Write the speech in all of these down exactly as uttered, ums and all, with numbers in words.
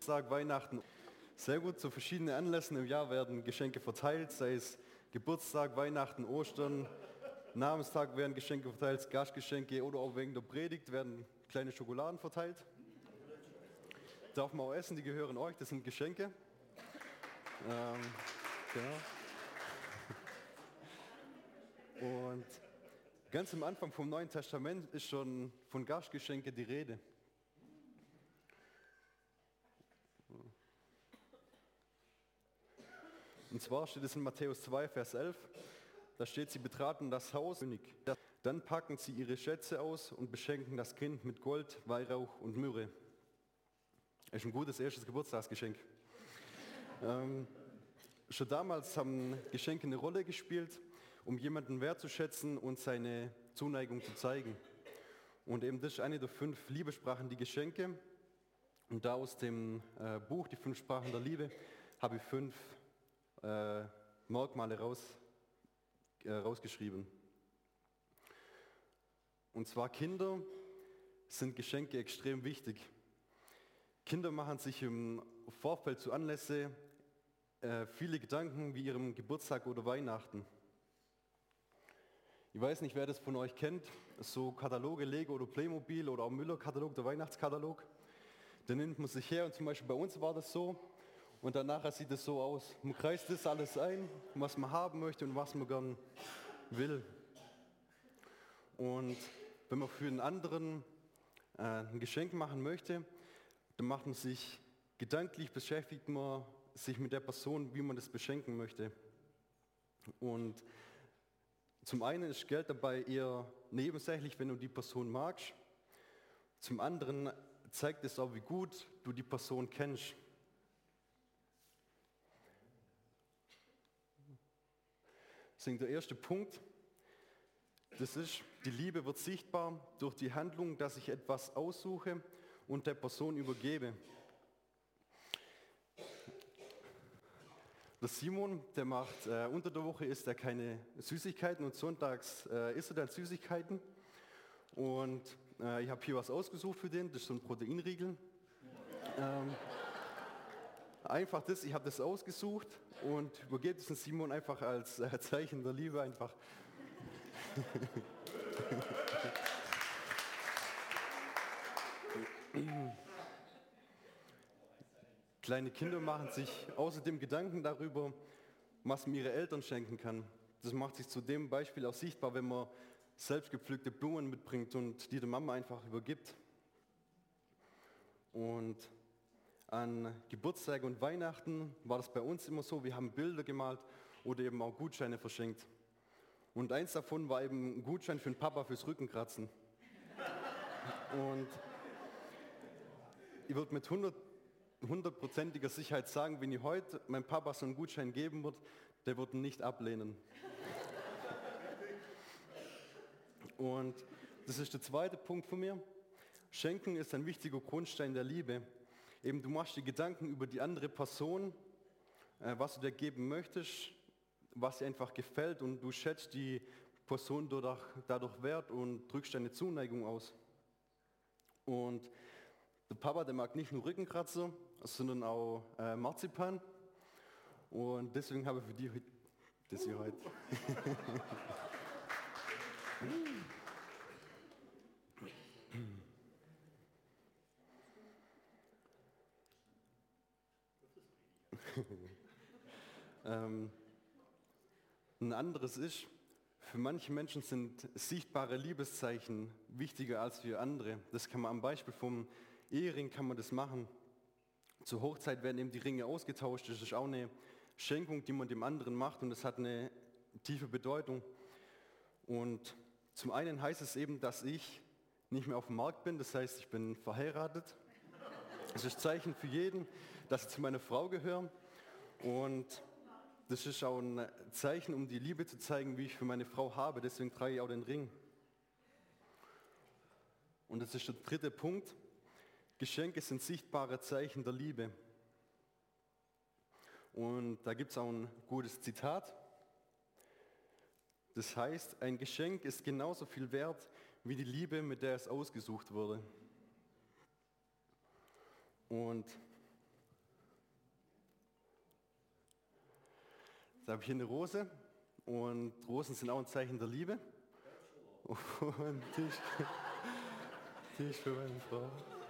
Geburtstag, Weihnachten. Sehr gut, zu verschiedenen Anlässen im Jahr werden Geschenke verteilt, sei es Geburtstag, Weihnachten, Ostern, Namenstag werden Geschenke verteilt, Gastgeschenke oder auch wegen der Predigt werden kleine Schokoladen verteilt. Darf man auch essen, die gehören euch, das sind Geschenke. Ähm, genau. Und ganz am Anfang vom Neuen Testament ist schon von Gastgeschenke die Rede. Und zwar steht es in Matthäus zwei, Vers elf, da steht, sie betraten das Haus, dann packen sie ihre Schätze aus und beschenken das Kind mit Gold, Weihrauch und Myrrhe. Das ist ein gutes erstes Geburtstagsgeschenk. ähm, schon damals haben Geschenke eine Rolle gespielt, um jemanden wertzuschätzen und seine Zuneigung zu zeigen. Und eben das ist eine der fünf Liebessprachen, die Geschenke. Und da aus dem äh, Buch, die fünf Sprachen der Liebe, habe ich fünf äh, Merkmale raus, äh, rausgeschrieben. Und zwar Kinder sind Geschenke extrem wichtig. Kinder machen sich im Vorfeld zu Anlässe äh, viele Gedanken wie ihrem Geburtstag oder Weihnachten. Ich weiß nicht, wer das von euch kennt, so Kataloge, Lego oder Playmobil oder auch Müller-Katalog, der Weihnachtskatalog. Den nimmt man sich her und zum Beispiel bei uns war das so und danach sieht es so aus. Man kreist das alles ein, was man haben möchte und was man gern will. Und wenn man für einen anderen äh, ein Geschenk machen möchte, dann macht man sich gedanklich, beschäftigt man sich mit der Person, wie man das beschenken möchte. Und zum einen ist Geld dabei eher nebensächlich, wenn du die Person magst. Zum anderen zeigt es auch, wie gut du die Person kennst. Deswegen der erste Punkt, das ist, die Liebe wird sichtbar durch die Handlung, dass ich etwas aussuche und der Person übergebe. Der Simon, der macht äh, unter der Woche isst er keine Süßigkeiten und sonntags äh, isst er dann Süßigkeiten. Und äh, ich habe hier was ausgesucht für den, das ist so ein Proteinriegel. Ähm, einfach das, ich habe das ausgesucht und übergebe es an Simon einfach als äh, Zeichen der Liebe einfach. Kleine Kinder machen sich außerdem Gedanken darüber, was man ihre Eltern schenken kann. Das macht sich zu dem Beispiel auch sichtbar, wenn man selbst gepflückte Blumen mitbringt und die der Mama einfach übergibt. Und an Geburtstag und Weihnachten war das bei uns immer so, wir haben Bilder gemalt oder eben auch Gutscheine verschenkt. Und eins davon war eben ein Gutschein für den Papa fürs Rückenkratzen. Und ich würde mit hundert hundertprozentiger Sicherheit sagen, wenn ich heute meinem Papa so einen Gutschein geben würde, der würde ihn nicht ablehnen. Und das ist der zweite Punkt von mir. Schenken ist ein wichtiger Grundstein der Liebe. Eben, du machst dir Gedanken über die andere Person, äh, was du dir geben möchtest, was dir einfach gefällt und du schätzt die Person dadurch, dadurch wert und drückst deine Zuneigung aus. Und der Papa, der mag nicht nur Rückenkratzer, sondern auch äh, Marzipan. Und deswegen habe ich für die das hier heute. ähm, ein anderes ist, für manche Menschen sind sichtbare Liebeszeichen wichtiger als für andere. Das kann man am Beispiel vom Ehering kann man das machen. Zur Hochzeit werden eben die Ringe ausgetauscht. Das ist auch eine Schenkung, die man dem anderen macht und das hat eine tiefe Bedeutung. Und zum einen heißt es eben, dass ich nicht mehr auf dem Markt bin, das heißt, ich bin verheiratet. Das ist Zeichen für jeden, dass ich zu meiner Frau gehöre. Und das ist auch ein Zeichen, um die Liebe zu zeigen, wie ich für meine Frau habe. Deswegen trage ich auch den Ring. Und das ist der dritte Punkt. Geschenke sind sichtbare Zeichen der Liebe. Und da gibt es auch ein gutes Zitat. Das heißt, ein Geschenk ist genauso viel wert wie die Liebe, mit der es ausgesucht wurde. Und Da habe ich hier eine Rose und Rosen sind auch ein Zeichen der Liebe. Und die ist, die ist für meine Frau.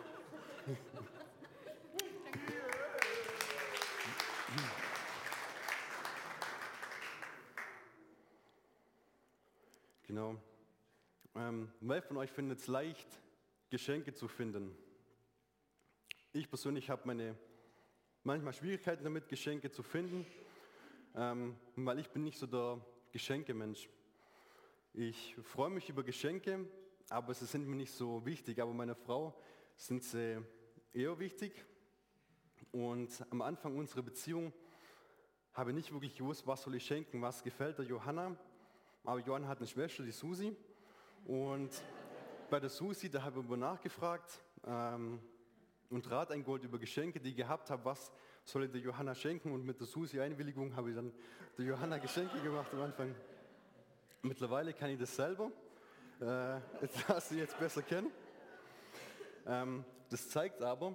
Genau. Ähm, wer von euch findet es leicht, Geschenke zu finden? Ich persönlich habe meine manchmal Schwierigkeiten damit, Geschenke zu finden, ähm, weil ich bin nicht so der Geschenkemensch. Ich freue mich über Geschenke, aber sie sind mir nicht so wichtig. Aber meiner Frau sind sie eher wichtig. Und am Anfang unserer Beziehung habe ich nicht wirklich gewusst, was soll ich schenken, was gefällt der Johanna. Aber Johanna hat eine Schwester, die Susi. Und bei der Susi, da habe ich über nachgefragt ähm, und Rat eingeholt über Geschenke, die ich gehabt habe, was soll ich der Johanna schenken. Und mit der Susi Einwilligung habe ich dann der Johanna Geschenke gemacht am Anfang. Mittlerweile kann ich das selber, äh, das sie jetzt besser kennen. Ähm, das zeigt aber,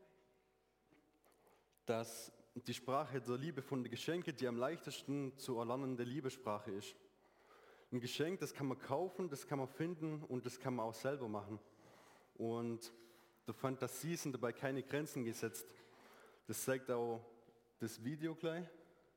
dass die Sprache der Liebe von den Geschenken die am leichtesten zu erlernende Liebessprache ist. Ein Geschenk, das kann man kaufen, das kann man finden und das kann man auch selber machen. Und der Fantasie sind dabei keine Grenzen gesetzt. Das zeigt auch das Video gleich.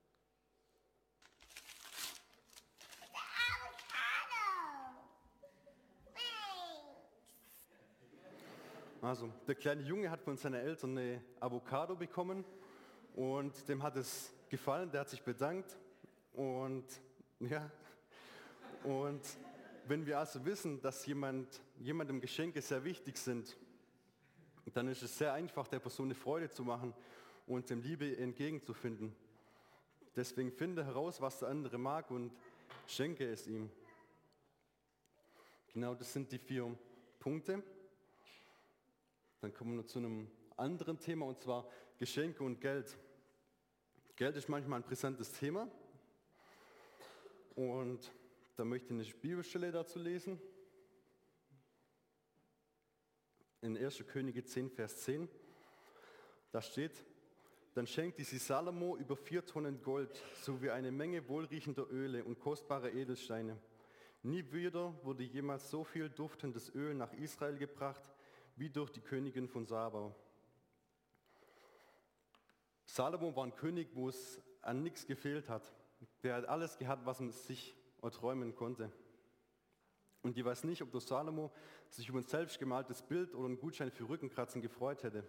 Also, der kleine Junge hat von seinen Eltern eine Avocado bekommen und dem hat es gefallen, der hat sich bedankt und ja, und wenn wir also wissen, dass jemand, jemandem Geschenke sehr wichtig sind, dann ist es sehr einfach, der Person eine Freude zu machen und dem Liebe entgegenzufinden. Deswegen finde heraus, was der andere mag und schenke es ihm. Genau, das sind die vier Punkte. Dann kommen wir noch zu einem anderen Thema, und zwar Geschenke und Geld. Geld ist manchmal ein brisantes Thema. Und da möchte ich eine Bibelstelle dazu lesen. In erster Könige zehn, Vers zehn. Da steht, dann schenkte sie Salomo über vier Tonnen Gold, sowie eine Menge wohlriechender Öle und kostbarer Edelsteine. Nie wieder wurde jemals so viel duftendes Öl nach Israel gebracht, wie durch die Königin von Saba. Salomo war ein König, wo es an nichts gefehlt hat. Der hat alles gehabt, was man sich erträumen konnte. Und ich weiß nicht, ob der Salomo sich über ein selbst gemaltes Bild oder einen Gutschein für Rückenkratzen gefreut hätte.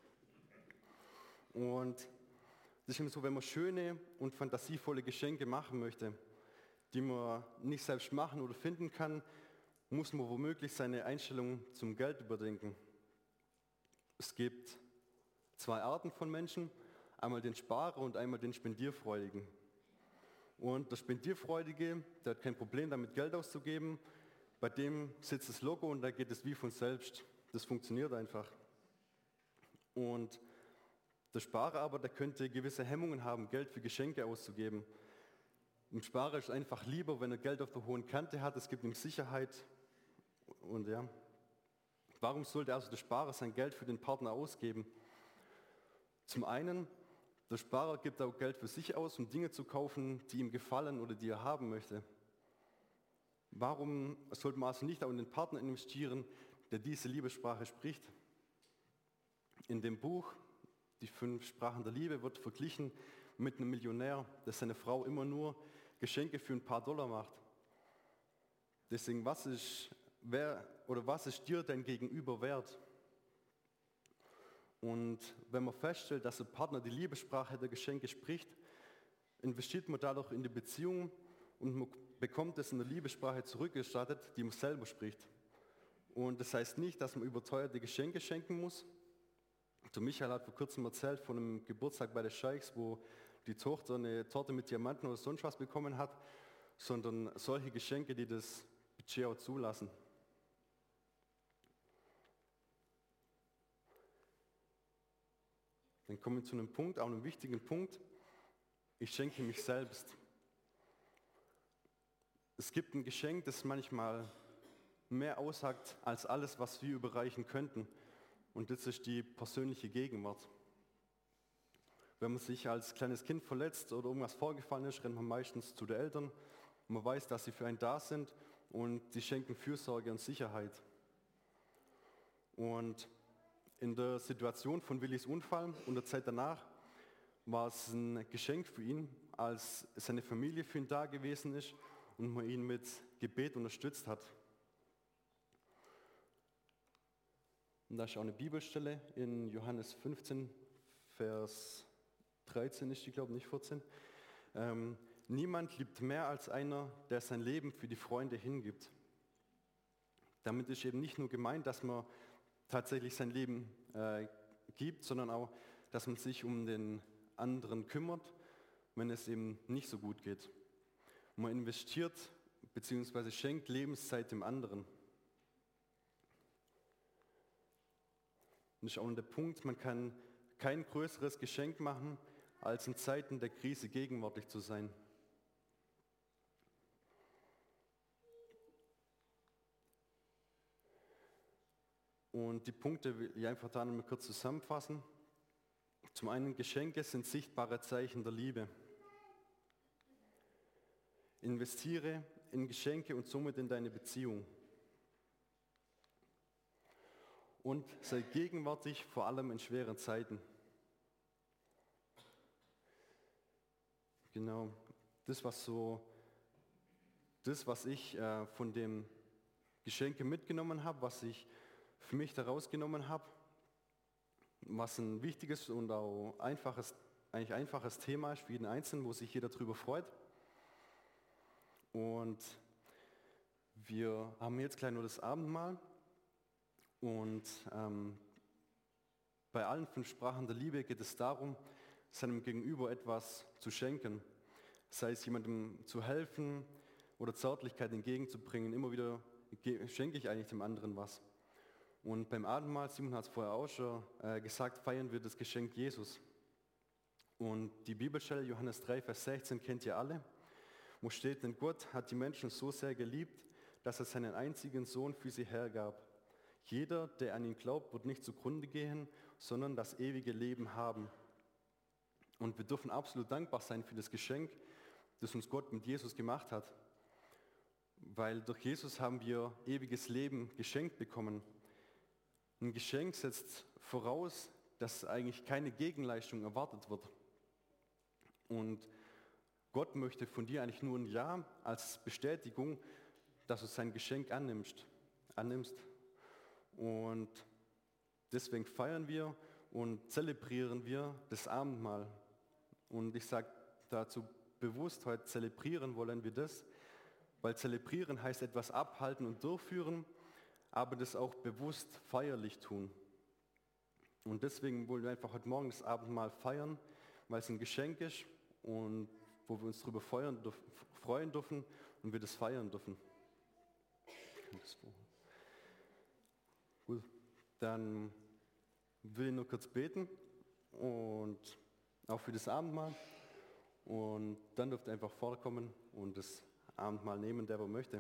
Und das ist immer so, wenn man schöne und fantasievolle Geschenke machen möchte, die man nicht selbst machen oder finden kann, muss man womöglich seine Einstellung zum Geld überdenken. Es gibt zwei Arten von Menschen, einmal den Sparer und einmal den Spendierfreudigen. Und der Spendierfreudige, der hat kein Problem damit, Geld auszugeben. Bei dem sitzt das Logo und da geht es wie von selbst. Das funktioniert einfach. Und der Sparer aber, der könnte gewisse Hemmungen haben, Geld für Geschenke auszugeben. Ein Sparer ist einfach lieber, wenn er Geld auf der hohen Kante hat. Es gibt ihm Sicherheit. Und ja, warum sollte also der Sparer sein Geld für den Partner ausgeben? Zum einen, der Sparer gibt auch Geld für sich aus, um Dinge zu kaufen, die ihm gefallen oder die er haben möchte. Warum sollte man also nicht auch in den Partner investieren, der diese Liebessprache spricht? In dem Buch, die fünf Sprachen der Liebe, wird verglichen mit einem Millionär, der seine Frau immer nur Geschenke für ein paar Dollar macht. Deswegen, was ist, wer, oder was ist dir dein Gegenüber wert? Und wenn man feststellt, dass der Partner die Liebessprache der Geschenke spricht, investiert man dadurch in die Beziehung und man bekommt es in der Liebessprache zurückgestattet, die man selber spricht. Und das heißt nicht, dass man überteuerte Geschenke schenken muss. Der Michael hat vor kurzem erzählt von einem Geburtstag bei den Scheichs, wo die Tochter eine Torte mit Diamanten oder sonst was bekommen hat, sondern solche Geschenke, die das Budget auch zulassen. Dann kommen wir zu einem Punkt, auch einem wichtigen Punkt. Ich schenke mich selbst. Es gibt ein Geschenk, das manchmal mehr aussagt als alles, was wir überreichen könnten. Und das ist die persönliche Gegenwart. Wenn man sich als kleines Kind verletzt oder irgendwas vorgefallen ist, rennt man meistens zu den Eltern. Man weiß, dass sie für einen da sind und sie schenken Fürsorge und Sicherheit. Und in der Situation von Willis Unfall und der Zeit danach war es ein Geschenk für ihn, als seine Familie für ihn da gewesen ist und man ihn mit Gebet unterstützt hat. Und da ist auch eine Bibelstelle in Johannes fünfzehn, Vers dreizehn ist die, glaube ich, nicht vierzehn. Ähm, Niemand liebt mehr als einer, der sein Leben für die Freunde hingibt. Damit ist eben nicht nur gemeint, dass man tatsächlich sein Leben äh, gibt, sondern auch, dass man sich um den anderen kümmert, wenn es eben nicht so gut geht. Man investiert bzw. schenkt Lebenszeit dem anderen. Das ist auch der Punkt, man kann kein größeres Geschenk machen, als in Zeiten der Krise gegenwärtig zu sein. Und die Punkte will ich einfach da noch mal kurz zusammenfassen. Zum einen, Geschenke sind sichtbare Zeichen der Liebe. Investiere in Geschenke und somit in deine Beziehung. Und sei gegenwärtig, vor allem in schweren Zeiten. Genau, das was so, das was ich äh, von dem Geschenke mitgenommen habe, was ich für mich daraus genommen habe, was ein wichtiges und auch einfaches, eigentlich einfaches Thema ist für jeden Einzelnen, wo sich jeder darüber freut. Und wir haben jetzt gleich nur das Abendmahl und ähm, bei allen fünf Sprachen der Liebe geht es darum, seinem Gegenüber etwas zu schenken, sei es jemandem zu helfen oder Zärtlichkeit entgegenzubringen. Immer wieder schenke ich eigentlich dem anderen was. Und beim Abendmahl, Simon hat es vorher auch schon äh, gesagt, feiern wir das Geschenk Jesus. Und die Bibelstelle Johannes drei, Vers sechzehn kennt ihr alle, wo steht, denn Gott hat die Menschen so sehr geliebt, dass er seinen einzigen Sohn für sie hergab. Jeder, der an ihn glaubt, wird nicht zugrunde gehen, sondern das ewige Leben haben. Und wir dürfen absolut dankbar sein für das Geschenk, das uns Gott mit Jesus gemacht hat. Weil durch Jesus haben wir ewiges Leben geschenkt bekommen. Ein Geschenk setzt voraus, dass eigentlich keine Gegenleistung erwartet wird. Und Gott möchte von dir eigentlich nur ein Ja als Bestätigung, dass du sein Geschenk annimmst. annimmst. Und deswegen feiern wir und zelebrieren wir das Abendmahl. Und ich sage dazu bewusst, heute zelebrieren wollen wir das, weil zelebrieren heißt etwas abhalten und durchführen, aber das auch bewusst feierlich tun. Und deswegen wollen wir einfach heute Morgen das Abendmahl feiern, weil es ein Geschenk ist und wo wir uns darüber freuen dürfen und wir das feiern dürfen. Gut, dann will ich nur kurz beten und auch für das Abendmahl. Und dann dürft ihr einfach vorkommen und das Abendmahl nehmen, der wo möchte.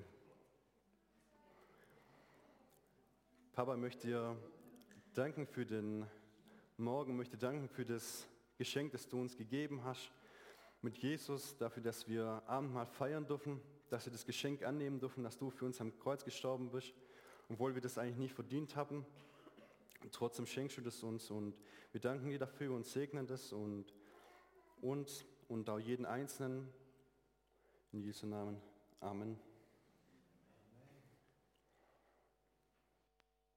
Papa, möchte dir danken für den Morgen, möchte danken für das Geschenk, das du uns gegeben hast mit Jesus, dafür, dass wir Abendmahl feiern dürfen, dass wir das Geschenk annehmen dürfen, dass du für uns am Kreuz gestorben bist, obwohl wir das eigentlich nicht verdient haben. Und trotzdem schenkst du das uns und wir danken dir dafür und segnen das und uns und auch jeden Einzelnen. In Jesu Namen. Amen.